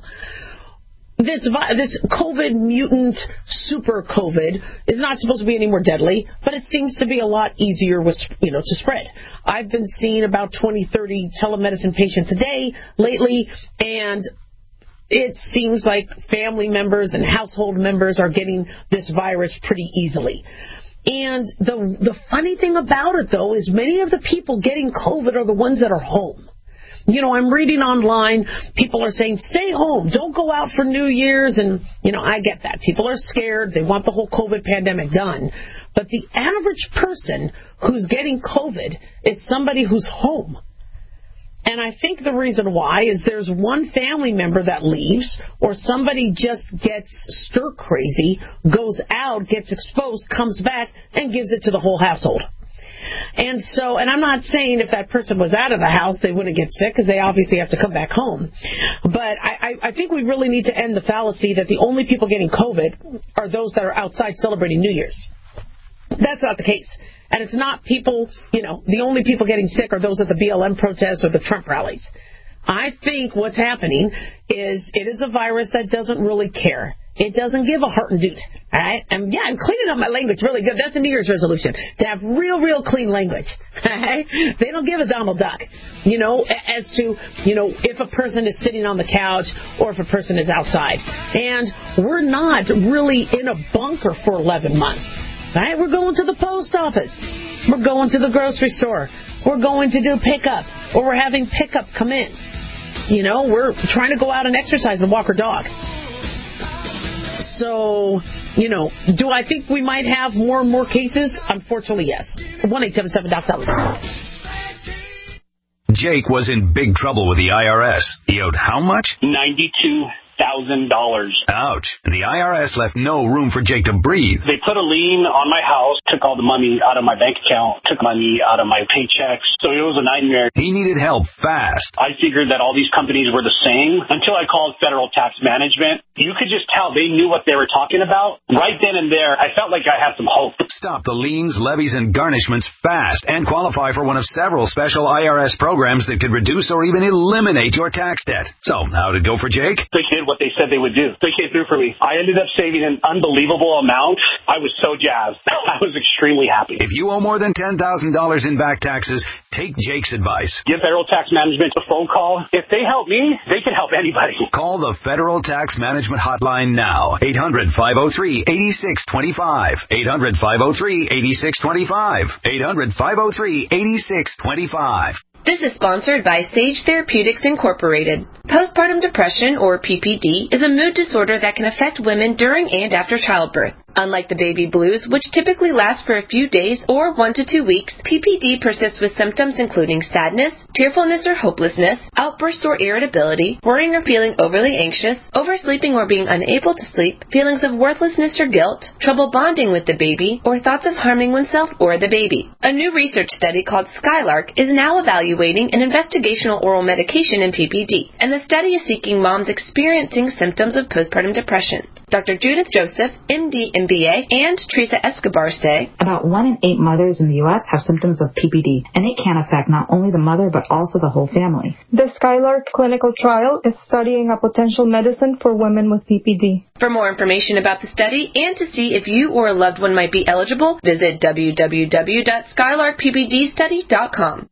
this this COVID mutant super COVID is not supposed to be any more deadly, but it seems to be a lot easier with, you know, to spread. I've been seeing about twenty, thirty telemedicine patients a day lately, and it seems like family members and household members are getting this virus pretty easily. And the the funny thing about it, though, is many of the people getting COVID are the ones that are home. You know, I'm reading online, people are saying, stay home, don't go out for New Year's, and, you know, I get that. People are scared, they want the whole COVID pandemic done. But the average person who's getting COVID is somebody who's home. And I think the reason why is there's one family member that leaves, or somebody just gets stir crazy, goes out, gets exposed, comes back, and gives it to the whole household. And so, and I'm not saying if that person was out of the house, they wouldn't get sick, because they obviously have to come back home. But I, I, I think we really need to end the fallacy that the only people getting COVID are those that are outside celebrating New Year's. That's not the case. And it's not people, you know, the only people getting sick are those at the B L M protests or the Trump rallies. I think what's happening is it is a virus that doesn't really care. It doesn't give a heart and doot, all right? And, yeah, I'm cleaning up my language really good. That's a New Year's resolution, to have real, real clean language, all right? They don't give a Donald Duck, you know, as to, you know, if a person is sitting on the couch or if a person is outside. And we're not really in a bunker for eleven months, all right? We're going to the post office. We're going to the grocery store. We're going to do pickup, or we're having pickup come in. You know, we're trying to go out and exercise and walk our dog. So, you know, do I think we might have more and more cases? Unfortunately, yes. one eight seven seven doc Jake was in big trouble with the I R S. He owed how much? ninety-two thousand dollars. Ouch. And the I R S left no room for Jake to breathe. They put a lien on my house, took all the money out of my bank account, took money out of my paychecks. So it was a nightmare. He needed help fast. I figured that all these companies were the same until I called Federal Tax Management. You could just tell they knew what they were talking about. Right then and there, I felt like I had some hope. Stop the liens, levies, and garnishments fast and qualify for one of several special I R S programs that could reduce or even eliminate your tax debt. So, how did it go for Jake? They did what they said they would do. They came through for me. I ended up saving an unbelievable amount. I was so jazzed. I was extremely happy. If you owe more than ten thousand dollars in back taxes, take Jake's advice. Give Federal Tax Management a phone call. If they help me, they can help anybody. Call the Federal Tax Management Hotline now. eight hundred, five oh three, eight six two five. eight hundred, five oh three, eight six two five. eight hundred, five oh three, eight six two five. This is sponsored by Sage Therapeutics Incorporated. Postpartum depression, or P P D, is a mood disorder that can affect women during and after childbirth. Unlike the baby blues, which typically last for a few days or one to two weeks, P P D persists with symptoms including sadness, tearfulness or hopelessness, outbursts or irritability, worrying or feeling overly anxious, oversleeping or being unable to sleep, feelings of worthlessness or guilt, trouble bonding with the baby, or thoughts of harming oneself or the baby. A new research study called Skylark is now evaluating an investigational oral medication in P P D, and the study is seeking moms experiencing symptoms of postpartum depression. Doctor Judith Joseph, M D, M B A, and Teresa Escobar say, about one in eight mothers in the U S have symptoms of P P D, and it can affect not only the mother but also the whole family. The Skylark clinical trial is studying a potential medicine for women with P P D. For more information about the study and to see if you or a loved one might be eligible, visit w w w dot skylark p p d study dot com.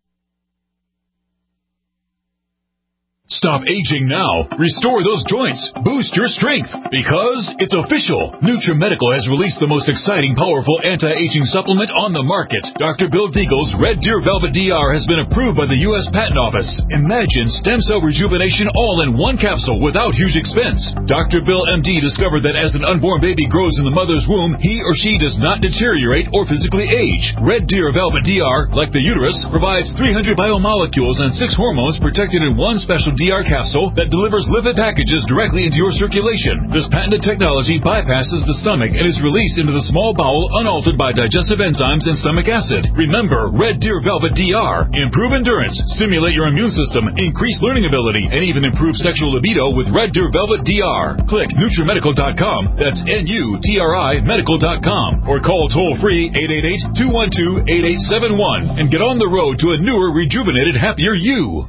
Stop aging now. Restore those joints. Boost your strength. Because it's official. NutriMedical has released the most exciting, powerful anti-aging supplement on the market. Doctor Bill Deagle's Red Deer Velvet D R has been approved by the U S Patent Office. Imagine stem cell rejuvenation all in one capsule without huge expense. Doctor Bill M D discovered that as an unborn baby grows in the mother's womb, he or she does not deteriorate or physically age. Red Deer Velvet D R, like the uterus, provides three hundred biomolecules and six hormones protected in one special D R capsule that delivers lipid packages directly into your circulation. This patented technology bypasses the stomach and is released into the small bowel unaltered by digestive enzymes and stomach acid. Remember, Red Deer Velvet D R. Improve endurance, stimulate your immune system, increase learning ability, and even improve sexual libido with Red Deer Velvet D R. Click NutriMedical dot com, that's N U T R I medical dot com, or call toll-free eight eight eight, two one two, eight eight seven one and get on the road to a newer, rejuvenated, happier you.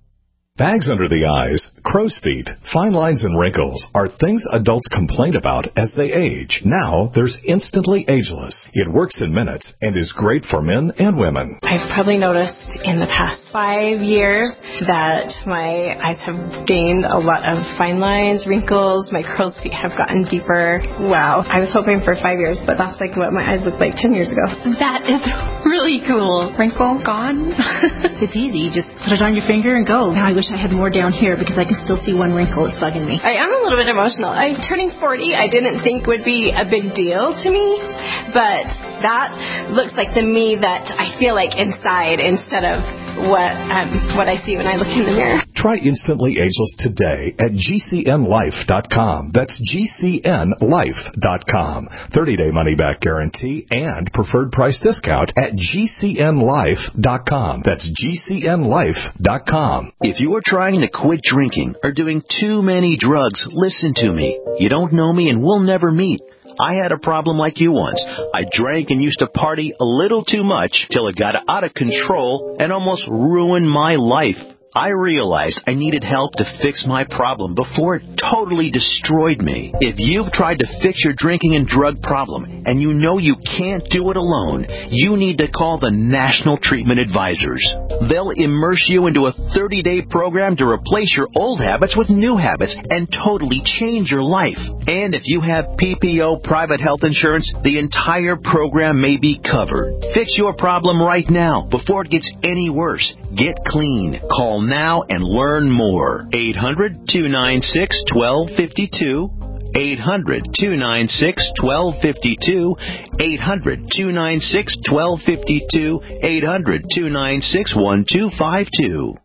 Bags under the eyes, crow's feet, fine lines and wrinkles are things adults complain about as they age. Now, there's Instantly Ageless. It works in minutes and is great for men and women. I've probably noticed in the past five years that my eyes have gained a lot of fine lines, wrinkles, my crow's feet have gotten deeper. Wow. I was hoping for five years, but that's like what my eyes looked like ten years ago. That is really cool. Wrinkle gone. It's easy. Just put it on your finger and go. Now I wish I had more down here because I can still see one wrinkle. It's bugging me. I am a little bit emotional. I'm turning forty. I didn't think would be a big deal to me, but that looks like the me that I feel like inside instead of what um, what I see when I look in the mirror. Try Instantly Ageless today at G C N life dot com. That's G C N life dot com. thirty-day money-back guarantee and preferred price discount at G C N life dot com. That's G C N life dot com. If you are trying to quit drinking or doing too many drugs, listen to me. You don't know me and we'll never meet. I had a problem like you once. I drank and used to party a little too much till it got out of control and almost ruined my life. I realized I needed help to fix my problem before it totally destroyed me. If you've tried to fix your drinking and drug problem and you know you can't do it alone, you need to call the National Treatment Advisors. They'll immerse you into a thirty-day program to replace your old habits with new habits and totally change your life. And if you have P P O private health insurance, the entire program may be covered. Fix your problem right now before it gets any worse. Get clean. Call now and learn more. eight hundred, two nine six, one two five two. eight hundred, two nine six, one two five two. eight hundred, two nine six, one two five two. eight hundred, two nine six, one two five two.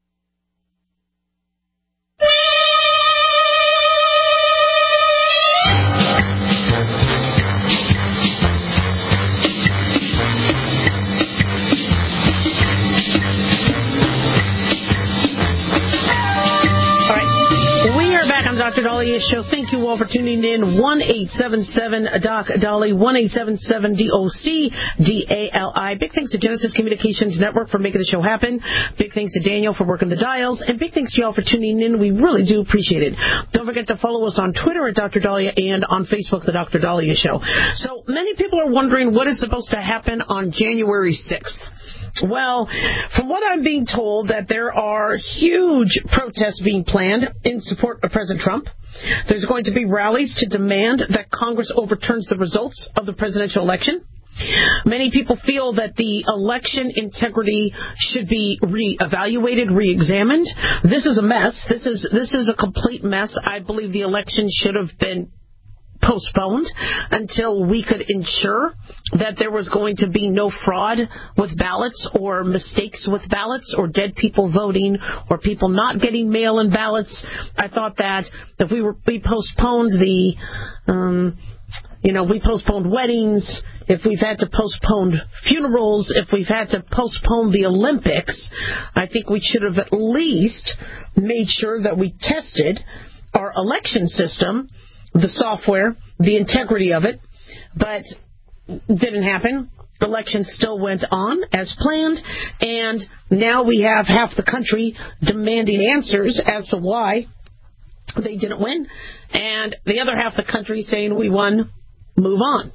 Doctor Dahlia Show. Thank you all for tuning in. one eight seven seven Doc Dolly, one eight seven seven D O C D A L I. Big thanks to Genesis Communications Network for making the show happen. Big thanks to Daniel for working the dials. And big thanks to y'all for tuning in. We really do appreciate it. Don't forget to follow us on Twitter at Doctor Dahlia and on Facebook, The Doctor Dahlia Show. So many people are wondering what is supposed to happen on January sixth. Well, from what I'm being told, that there are huge protests being planned in support of President Trump. There's going to be rallies to demand that Congress overturns the results of the presidential election. Many people feel that the election integrity should be re-evaluated, re-examined. This is a mess. This is this is a complete mess. I believe the election should have been postponed until we could ensure that there was going to be no fraud with ballots or mistakes with ballots or dead people voting or people not getting mail-in ballots. I thought that if we were we postponed the, um, you know, we postponed weddings, if we've had to postpone funerals, if we've had to postpone the Olympics, I think we should have at least made sure that we tested our election system, the software, the integrity of it, but didn't happen. The election still went on as planned, and now we have half the country demanding answers as to why they didn't win, and the other half of the country saying we won, move on.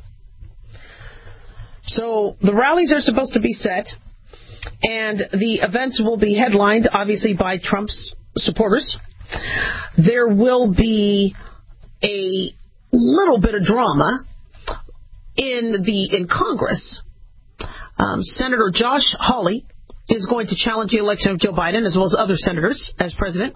So the rallies are supposed to be set, and the events will be headlined, obviously, by Trump's supporters. There will be a little bit of drama in the in Congress. Um, Senator Josh Hawley is going to challenge the election of Joe Biden, as well as other senators, as president.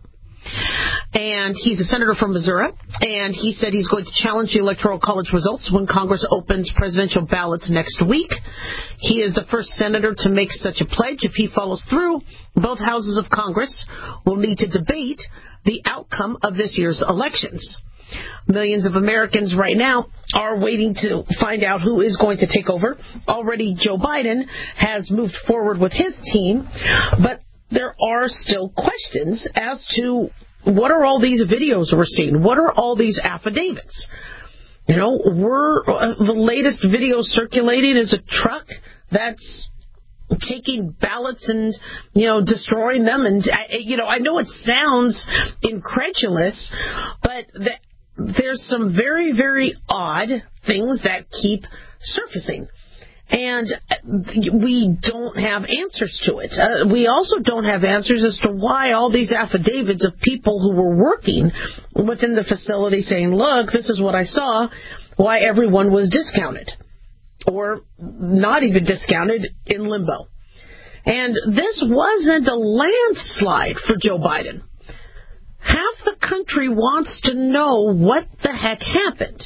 And he's a senator from Missouri, and he said he's going to challenge the Electoral College results when Congress opens presidential ballots next week. He is the first senator to make such a pledge. If he follows through, both houses of Congress will need to debate the outcome of this year's elections. Millions of Americans right now are waiting to find out who is going to take over. Already Joe Biden has moved forward with his team, but there are still questions as to what are all these videos we're seeing? What are all these affidavits? You know, we're, uh, the latest video circulating is a truck that's taking ballots and, you know, destroying them. And, I, you know, I know it sounds incredulous, but the, there's some very, very odd things that keep surfacing. And we don't have answers to it. Uh, we also don't have answers as to why all these affidavits of people who were working within the facility saying, look, this is what I saw, why everyone was discounted or not even discounted in limbo. And this wasn't a landslide for Joe Biden. Half the country wants to know what the heck happened.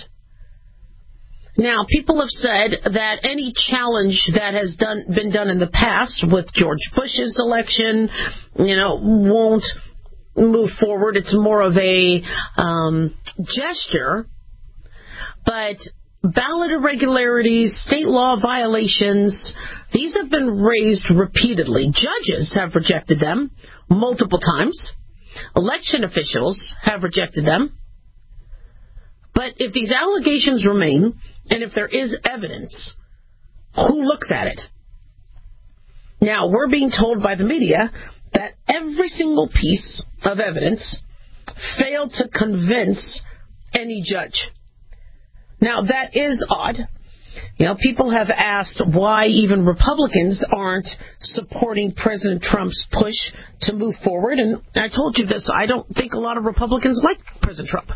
Now, people have said that any challenge that has done been done in the past with George Bush's election, you know, won't move forward. It's more of a um, gesture. But ballot irregularities, state law violations, these have been raised repeatedly. Judges have rejected them multiple times. Election officials have rejected them. But if these allegations remain, and if there is evidence, who looks at it? Now, we're being told by the media that every single piece of evidence failed to convince any judge. Now, that is odd. You know, people have asked why even Republicans aren't supporting President Trump's push to move forward. And I told you this, I don't think a lot of Republicans like President Trump.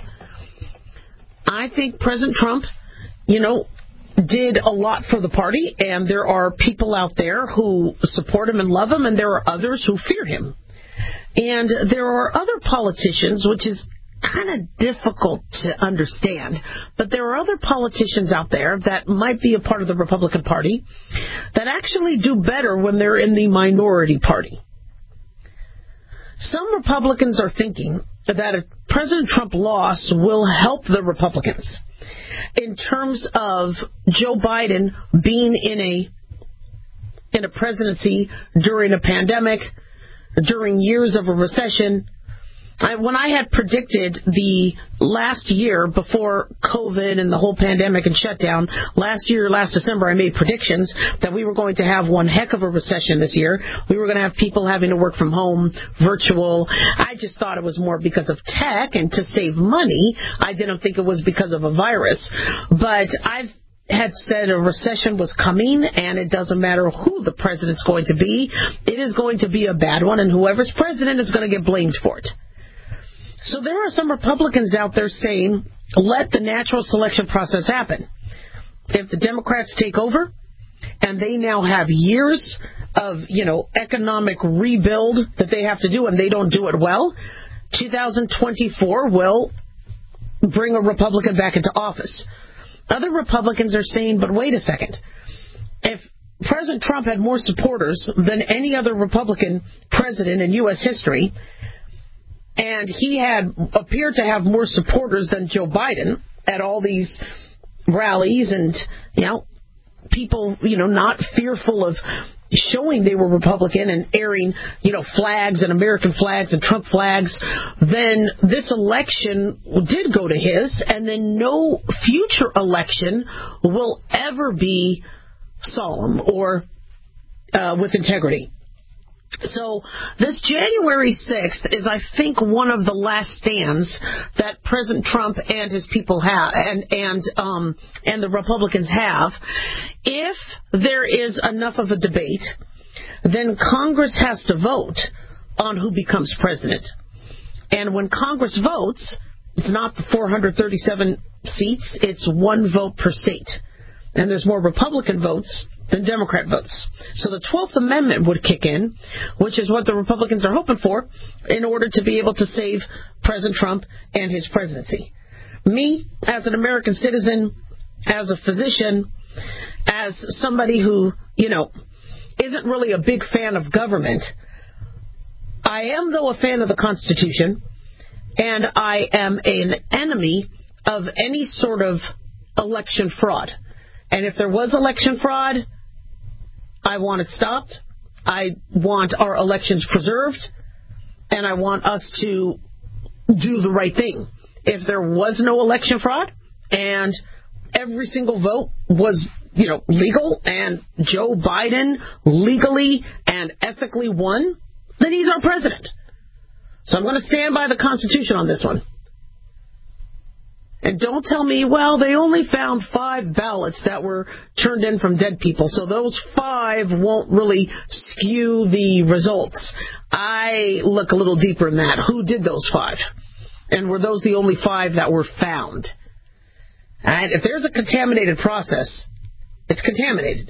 I think President Trump, you know, did a lot for the party, and there are people out there who support him and love him, and there are others who fear him. And there are other politicians, which is kind of difficult to understand, but there are other politicians out there that might be a part of the Republican Party that actually do better when they're in the minority party. Some Republicans are thinking that a President Trump loss will help the Republicans in terms of Joe Biden being in a in a presidency during a pandemic, during years of a recession. I, when I had predicted the last year before COVID and the whole pandemic and shutdown, last year, last December, I made predictions that we were going to have one heck of a recession this year. We were going to have people having to work from home, virtual. I just thought it was more because of tech and to save money. I didn't think it was because of a virus. But I've had said a recession was coming, and it doesn't matter who the president's going to be. It is going to be a bad one, and whoever's president is going to get blamed for it. So there are some Republicans out there saying, let the natural selection process happen. If the Democrats take over, and they now have years of, you know, economic rebuild that they have to do, and they don't do it well, two thousand twenty-four will bring a Republican back into office. Other Republicans are saying, but wait a second. If President Trump had more supporters than any other Republican president in U S history, and he had appeared to have more supporters than Joe Biden at all these rallies and, you know, people, you know, not fearful of showing they were Republican and airing, you know, flags and American flags and Trump flags, then this election did go to his, and then no future election will ever be solemn or uh, with integrity. So this January sixth is, I think, one of the last stands that President Trump and his people have, and and um, and the Republicans have. If there is enough of a debate, then Congress has to vote on who becomes president. And when Congress votes, it's not the four hundred thirty-seven seats; it's one vote per state. And there's more Republican votes than Democrat votes. So the twelfth Amendment would kick in, which is what the Republicans are hoping for, in order to be able to save President Trump and his presidency. Me, as an American citizen, as a physician, as somebody who, you know, isn't really a big fan of government, I am, though, a fan of the Constitution, and I am an enemy of any sort of election fraud. And if there was election fraud, I want it stopped. I want our elections preserved. And I want us to do the right thing. If there was no election fraud and every single vote was, you know, legal and Joe Biden legally and ethically won, then he's our president. So I'm going to stand by the Constitution on this one. And don't tell me, well, they only found five ballots that were turned in from dead people, so those five won't really skew the results. I look a little deeper than that. Who did those five? And were those the only five that were found? And if there's a contaminated process, it's contaminated.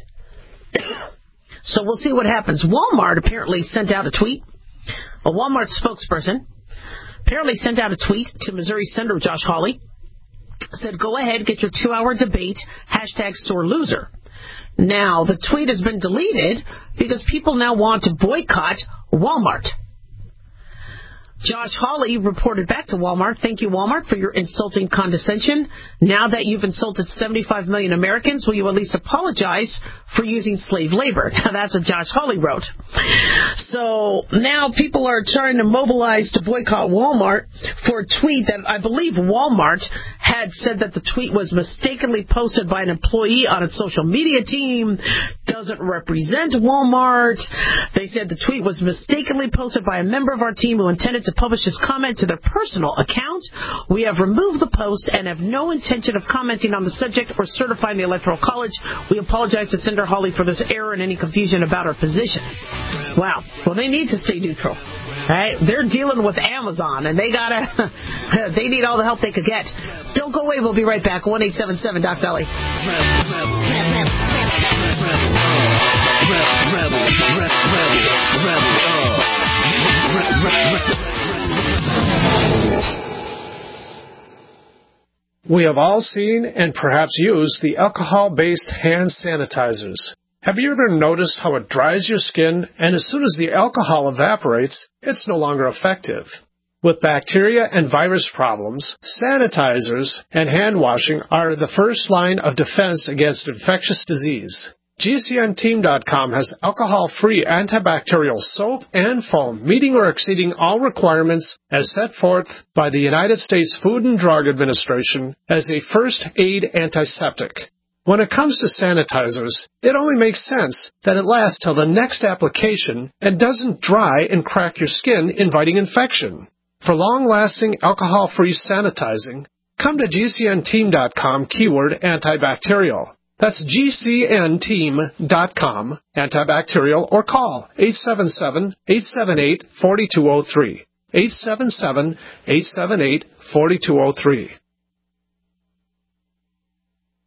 So we'll see what happens. Walmart apparently sent out a tweet. A Walmart spokesperson apparently sent out a tweet to Missouri Senator Josh Hawley. Said, go ahead, get your two-hour debate, hashtag sore loser. Now, the tweet has been deleted because people now want to boycott Walmart. Josh Hawley reported back to Walmart, thank you, Walmart, for your insulting condescension. Now that you've insulted seventy-five million Americans, will you at least apologize for using slave labor? Now, that's what Josh Hawley wrote. So now people are trying to mobilize to boycott Walmart for a tweet that I believe Walmart had said that the tweet was mistakenly posted by an employee on its social media team, doesn't represent Walmart. They said the tweet was mistakenly posted by a member of our team who intended to publish his comment to their personal account. We have removed the post and have no intention of commenting on the subject or certifying the Electoral College. We apologize to Senator Hawley for this error and any confusion about our position. Wow. Well, they need to stay neutral. Right? They're dealing with Amazon, and they gotta, they need all the help they could get. Don't go away. We'll be right back. one eight seven seven Doc Dolly. We have all seen and perhaps used the alcohol-based hand sanitizers. Have you ever noticed how it dries your skin, and as soon as the alcohol evaporates, it's no longer effective? With bacteria and virus problems, sanitizers and hand washing are the first line of defense against infectious disease. G C N team dot com has alcohol-free antibacterial soap and foam, meeting or exceeding all requirements as set forth by the United States Food and Drug Administration as a first aid antiseptic. When it comes to sanitizers, it only makes sense that it lasts till the next application and doesn't dry and crack your skin, inviting infection. For long-lasting alcohol-free sanitizing, come to G C N team dot com keyword antibacterial. That's G C N team dot com, antibacterial, or call eight seven seven, eight seven eight, four two zero three. eight seven seven, eight seven eight, four two zero three.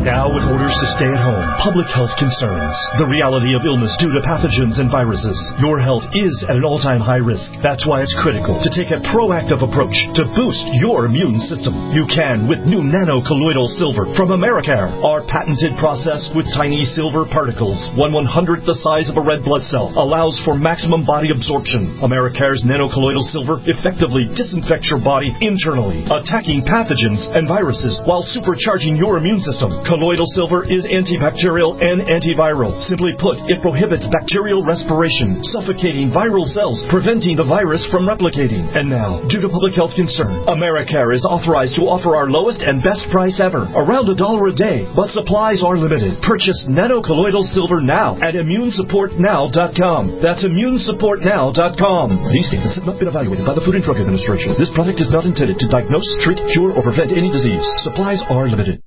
Now with orders to stay at home, public health concerns, the reality of illness due to pathogens and viruses, your health is at an all-time high risk. That's why it's critical to take a proactive approach to boost your immune system. You can with new nano-colloidal silver from Americare. Our patented process with tiny silver particles, one one hundredth the size of a red blood cell, allows for maximum body absorption. Americare's nano-colloidal silver effectively disinfects your body internally, attacking pathogens and viruses while supercharging your immune system. Colloidal silver is antibacterial and antiviral. Simply put, it prohibits bacterial respiration, suffocating viral cells, preventing the virus from replicating. And now, due to public health concern, Americare is authorized to offer our lowest and best price ever, around a dollar a day, but supplies are limited. Purchase nano-colloidal silver now at immune support now dot com. That's immune support now dot com. These statements have not been evaluated by the Food and Drug Administration. This product is not intended to diagnose, treat, cure, or prevent any disease. Supplies are limited.